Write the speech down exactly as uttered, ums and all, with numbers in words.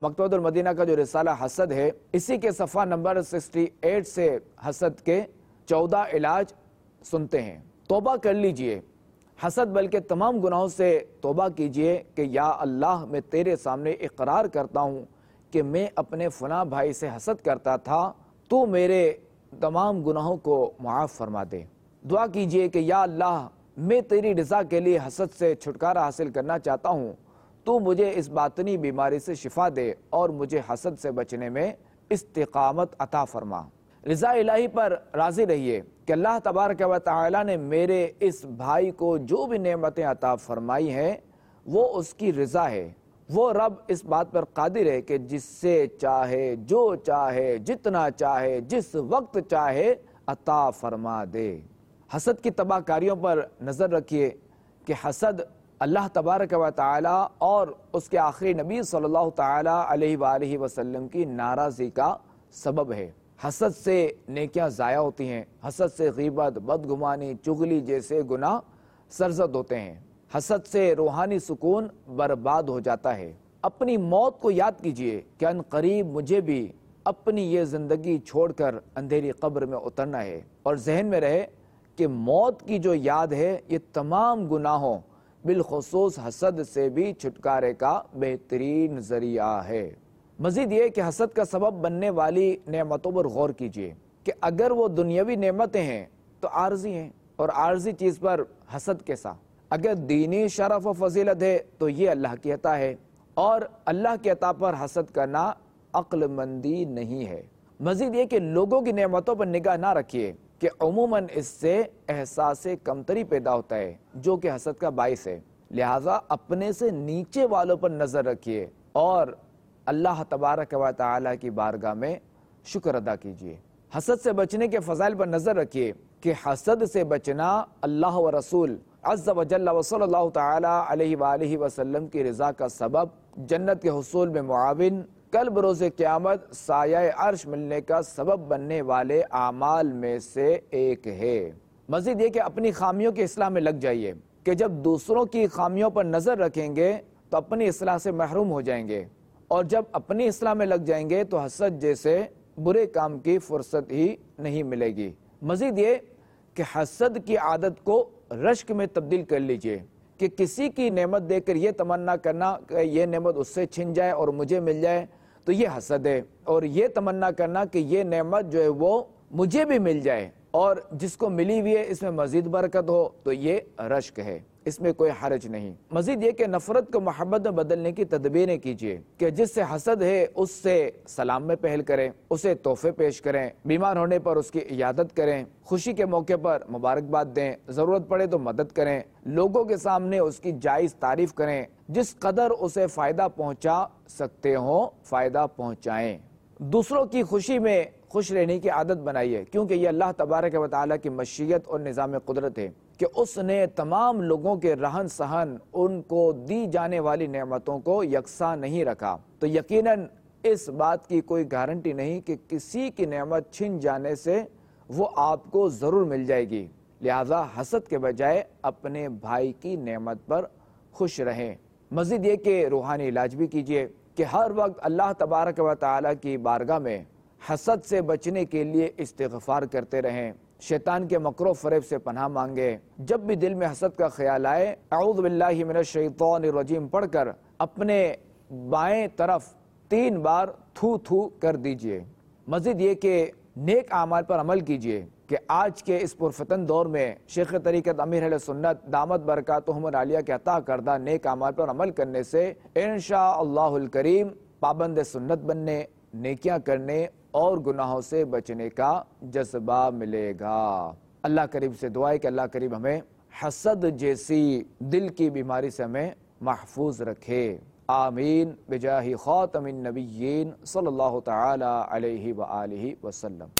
مکتبۃ المدینہ کا جو رسالہ حسد ہے، اسی کے صفحہ نمبر سکسٹی ایٹ سے حسد کے چودہ علاج سنتے ہیں۔ توبہ کر لیجئے، حسد بلکہ تمام گناہوں سے توبہ کیجئے کہ یا اللہ میں تیرے سامنے اقرار کرتا ہوں کہ میں اپنے فلاں بھائی سے حسد کرتا تھا، تو میرے تمام گناہوں کو معاف فرما دے۔ دعا کیجئے کہ یا اللہ میں تیری رضا کے لیے حسد سے چھٹکارا حاصل کرنا چاہتا ہوں، تو مجھے اس باطنی بیماری سے شفا دے اور مجھے حسد سے بچنے میں استقامت عطا فرما۔ رضا الہی پر راضی رہیے کہ اللہ تبارک و تعالی نے میرے اس بھائی کو جو بھی نعمتیں عطا فرمائی ہیں وہ اس کی رضا ہے۔ وہ رب اس بات پر قادر ہے کہ جس سے چاہے، جو چاہے، جتنا چاہے، جس وقت چاہے عطا فرما دے۔ حسد کی تباہ کاریوں پر نظر رکھیے کہ حسد اللہ تبارک و تعالی اور اس کے آخری نبی صلی اللہ تعالی علیہ وآلہ وسلم کی ناراضی کا سبب ہے۔ حسد سے نیکیاں ضائع ہوتی ہیں، حسد سے غیبت، بدگمانی، چغلی جیسے گناہ سرزد ہوتے ہیں، حسد سے روحانی سکون برباد ہو جاتا ہے۔ اپنی موت کو یاد کیجئے کہ ان قریب مجھے بھی اپنی یہ زندگی چھوڑ کر اندھیری قبر میں اترنا ہے، اور ذہن میں رہے کہ موت کی جو یاد ہے یہ تمام گناہوں بالخصوص حسد سے بھی چھٹکارے کا بہترین ذریعہ ہے۔ مزید یہ کہ حسد کا سبب بننے والی نعمتوں پر غور کیجئے کہ اگر وہ دنیاوی نعمتیں ہیں تو عارضی ہیں، اور عارضی چیز پر حسد کیسا؟ اگر دینی شرف و فضیلت ہے تو یہ اللہ کی عطا ہے، اور اللہ کی عطا پر حسد کرنا عقل مندی نہیں ہے۔ مزید یہ کہ لوگوں کی نعمتوں پر نگاہ نہ رکھیے کہ عموماً اس سے احساس کمتری پیدا ہوتا ہے جو کہ حسد کا باعث ہے، لہٰذا اپنے سے نیچے والوں پر نظر رکھیے اور اللہ تبارک و تعالی کی بارگاہ میں شکر ادا کیجیے۔ حسد سے بچنے کے فضائل پر نظر رکھیے کہ حسد سے بچنا اللہ و رسول عز و جل و صلی اللہ تعالی علیہ وآلہ وسلم کی رضا کا سبب، جنت کے حصول میں معاون، کل بروز قیامت سایہ عرش ملنے کا سبب بننے والے اعمال میں سے ایک ہے۔ مزید یہ کہ اپنی خامیوں کی اصلاح میں لگ جائیے کہ جب دوسروں کی خامیوں پر نظر رکھیں گے تو اپنی اصلاح سے محروم ہو جائیں گے، اور جب اپنی اصلاح میں لگ جائیں گے تو حسد جیسے برے کام کی فرصت ہی نہیں ملے گی۔ مزید یہ کہ حسد کی عادت کو رشک میں تبدیل کر لیجئے کہ کسی کی نعمت دیکھ کر یہ تمنا کرنا کہ یہ نعمت اس سے چھن جائے اور مجھے مل جائے تو یہ حسد ہے، اور یہ تمنا کرنا کہ یہ نعمت جو ہے وہ مجھے بھی مل جائے اور جس کو ملی ہوئی ہے اس میں مزید برکت ہو تو یہ رشک ہے، اس میں کوئی حرج نہیں۔ مزید یہ کہ نفرت کو محبت میں بدلنے کی تدبیریں کیجیے کہ جس سے حسد ہے اس سے سلام میں پہل کریں، اسے تحفے پیش کریں، بیمار ہونے پر اس کی عیادت کریں، خوشی کے موقع پر مبارکباد دیں، ضرورت پڑے تو مدد کریں، لوگوں کے سامنے اس کی جائز تعریف کریں، جس قدر اسے فائدہ پہنچا سکتے ہوں فائدہ پہنچائیں۔ دوسروں کی خوشی میں خوش رہنے کی عادت بنائیے، کیونکہ یہ اللہ تبارک و تعالیٰ کی مشیت اور نظام قدرت ہے کہ اس نے تمام لوگوں کے رہن سہن، ان کو دی جانے والی نعمتوں کو یکساں نہیں رکھا، تو یقیناً اس بات کی کوئی گارنٹی نہیں کہ کسی کی نعمت چھن جانے سے وہ آپ کو ضرور مل جائے گی، لہذا حسد کے بجائے اپنے بھائی کی نعمت پر خوش رہیں۔ مزید یہ کہ روحانی علاج بھی کیجیے کہ ہر وقت اللہ تبارک و تعالیٰ کی بارگاہ میں حسد سے بچنے کے لیے استغفار کرتے رہیں، شیطان کے مکر و فریب سے پناہ مانگے۔ جب بھی دل میں حسد کا خیال آئے اعوذ باللہ من الشیطان الرجیم پڑھ کر اپنے بائیں طرف تین بار تھو تھو کر دیجئے۔ مزید یہ کہ نیک اعمال پر عمل کیجئے کہ آج کے اس پرفتن دور میں شیخ طریقت امیر اہل سنت دامت برکاتہم العالیہ کے عطا کردہ نیک اعمال پر عمل کرنے سے انشاءاللہ الکریم پابند سنت بننے، نیکیاں کرنے اور گناہوں سے بچنے کا جذبہ ملے گا۔ اللہ کریم سے دعا ہے کہ اللہ کریم ہمیں حسد جیسی دل کی بیماری سے ہمیں محفوظ رکھے، آمین بجاہ خاتم النبیین صلی اللہ تعالی علیہ وآلہ وسلم۔